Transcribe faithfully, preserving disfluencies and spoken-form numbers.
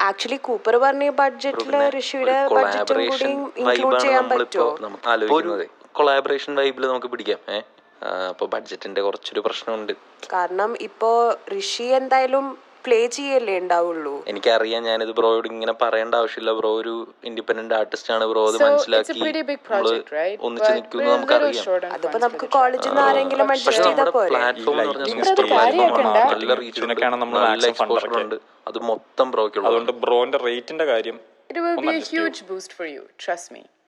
Actually Cooper പറഞ്ഞ ബഡ്ജറ്റില് ഋഷിയുടെ ബഡ്ജറ്റും കൂടി include ചെയ്യാൻ പറ്റുമോ? നമുക്ക് ആലോചിക്കുന്നത് കൊളാബറേഷൻ വൈബില് നമുക്ക് പിടിക്കാം. ഏഹ് അപ്പൊ ബഡ്ജറ്റിന്റെ കുറച്ചൊരു പ്രശ്നമുണ്ട്. കാരണം ഇപ്പോ ഋഷി എന്തായാലും പ്ലേ ചെയ്യല്ലേ ഉണ്ടാവുള്ളൂ. എനിക്കറിയാം, ഞാനിത് ബ്രോയോട് ഇങ്ങനെ പറയേണ്ട ആവശ്യമില്ല. ബ്രോ ഒരു ഇൻഡിപെൻഡന്റ് ആർട്ടിസ്റ്റ് ആണ്. ബ്രോ അത് മനസ്സിലാക്കി ഒന്നിച്ച് നിൽക്കുന്നു നമുക്കറിയാം. അതിപ്പോ നമുക്ക് കോളേജിൽ നിന്ന് ആരെങ്കിലും അഡ്ജസ്റ്റ് ചെയ്താൽ പോരെ. പ്ലാറ്റ്ഫോം എന്ന് പറഞ്ഞാൽ നല്ല റീച്ച് ഉണ്ട്, നല്ല എക്സ്പോഷർ ഉണ്ട്. അത് മൊത്തം ബ്രോയ്ക്കുള്ളത്. അതുകൊണ്ട് ബ്രോന്റെ റേറ്റിന്റെ കാര്യം it will be a huge boost for you, trust me.